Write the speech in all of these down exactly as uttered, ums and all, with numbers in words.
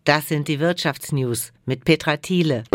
Das sind die Wirtschaftsnews mit Petra Thiele.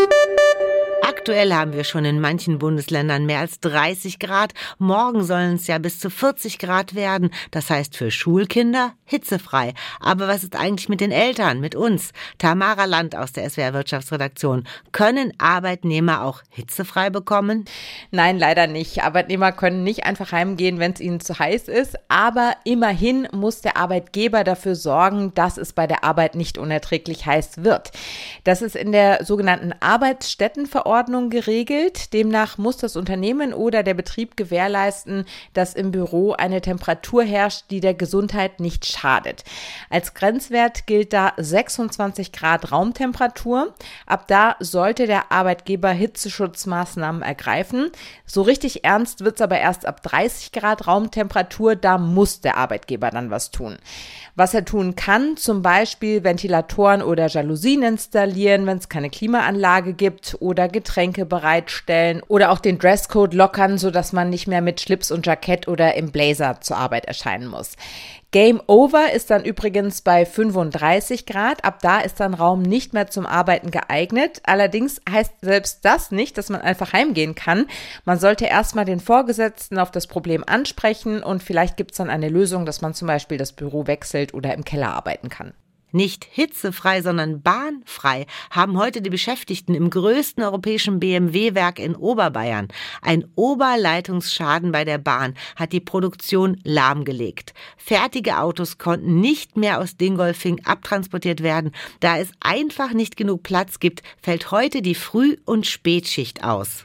Aktuell haben wir schon in manchen Bundesländern mehr als dreißig Grad. Morgen sollen es ja bis zu vierzig Grad werden. Das heißt für Schulkinder hitzefrei. Aber was ist eigentlich mit den Eltern, mit uns? Tamara Land aus der S W R Wirtschaftsredaktion. Können Arbeitnehmer auch hitzefrei bekommen? Nein, leider nicht. Arbeitnehmer können nicht einfach heimgehen, wenn es ihnen zu heiß ist. Aber immerhin muss der Arbeitgeber dafür sorgen, dass es bei der Arbeit nicht unerträglich heiß wird. Das ist in der sogenannten Arbeitsstättenverordnung geregelt. Demnach muss das Unternehmen oder der Betrieb gewährleisten, dass im Büro eine Temperatur herrscht, die der Gesundheit nicht schadet. Als Grenzwert gilt da sechsundzwanzig Grad Raumtemperatur. Ab da sollte der Arbeitgeber Hitzeschutzmaßnahmen ergreifen. So richtig ernst wird es aber erst ab dreißig Grad Raumtemperatur. Da muss der Arbeitgeber dann was tun. Was er tun kann, zum Beispiel Ventilatoren oder Jalousien installieren, wenn es keine Klimaanlage gibt, oder Getränke bereitstellen oder auch den Dresscode lockern, sodass man nicht mehr mit Schlips und Jackett oder im Blazer zur Arbeit erscheinen muss. Game over ist dann übrigens bei fünfunddreißig Grad. Ab da ist dann Raum nicht mehr zum Arbeiten geeignet. Allerdings heißt selbst das nicht, dass man einfach heimgehen kann. Man sollte erstmal den Vorgesetzten auf das Problem ansprechen und vielleicht gibt es dann eine Lösung, dass man zum Beispiel das Büro wechselt oder im Keller arbeiten kann. Nicht hitzefrei, sondern bahnfrei haben heute die Beschäftigten im größten europäischen B M W-Werk in Oberbayern. Ein Oberleitungsschaden bei der Bahn hat die Produktion lahmgelegt. Fertige Autos konnten nicht mehr aus Dingolfing abtransportiert werden. Da es einfach nicht genug Platz gibt, fällt heute die Früh- und Spätschicht aus.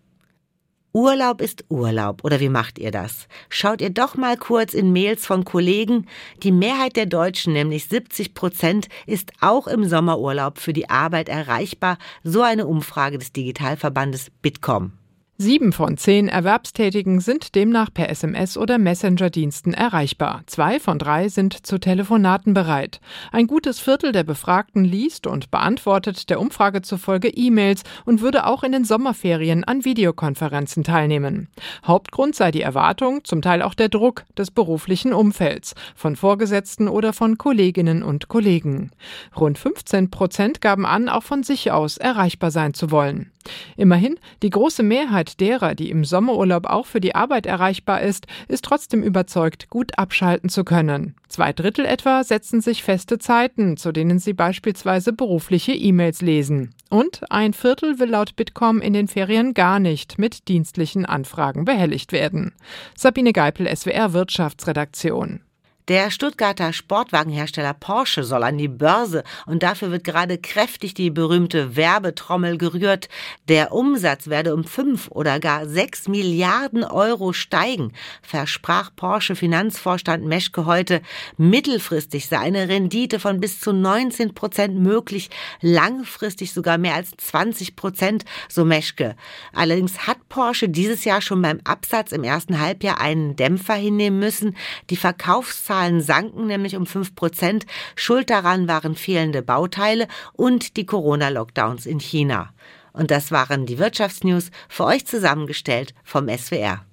Urlaub ist Urlaub, oder wie macht ihr das? Schaut ihr doch mal kurz in Mails von Kollegen. Die Mehrheit der Deutschen, nämlich siebzig Prozent, ist auch im Sommerurlaub für die Arbeit erreichbar, so eine Umfrage des Digitalverbandes Bitkom. Sieben von zehn Erwerbstätigen sind demnach per S M S oder Messenger-Diensten erreichbar. Zwei von drei sind zu Telefonaten bereit. Ein gutes Viertel der Befragten liest und beantwortet der Umfrage zufolge E-Mails und würde auch in den Sommerferien an Videokonferenzen teilnehmen. Hauptgrund sei die Erwartung, zum Teil auch der Druck des beruflichen Umfelds, von Vorgesetzten oder von Kolleginnen und Kollegen. Rund fünfzehn Prozent gaben an, auch von sich aus erreichbar sein zu wollen. Immerhin, die große Mehrheit derer, die im Sommerurlaub auch für die Arbeit erreichbar ist, ist trotzdem überzeugt, gut abschalten zu können. Zwei Drittel etwa setzen sich feste Zeiten, zu denen sie beispielsweise berufliche E-Mails lesen. Und ein Viertel will laut Bitkom in den Ferien gar nicht mit dienstlichen Anfragen behelligt werden. Sabine Geipel, S W R Wirtschaftsredaktion. Der Stuttgarter Sportwagenhersteller Porsche soll an die Börse und dafür wird gerade kräftig die berühmte Werbetrommel gerührt. Der Umsatz werde um fünf oder gar sechs Milliarden Euro steigen, versprach Porsche-Finanzvorstand Meschke heute. Mittelfristig sei eine Rendite von bis zu neunzehn Prozent möglich, langfristig sogar mehr als zwanzig Prozent, so Meschke. Allerdings hat Porsche dieses Jahr schon beim Absatz im ersten Halbjahr einen Dämpfer hinnehmen müssen. Die Verkaufszahlen sanken nämlich um fünf Prozent. Schuld daran waren fehlende Bauteile und die Corona-Lockdowns in China. Und das waren die Wirtschaftsnews, für euch zusammengestellt vom S W R.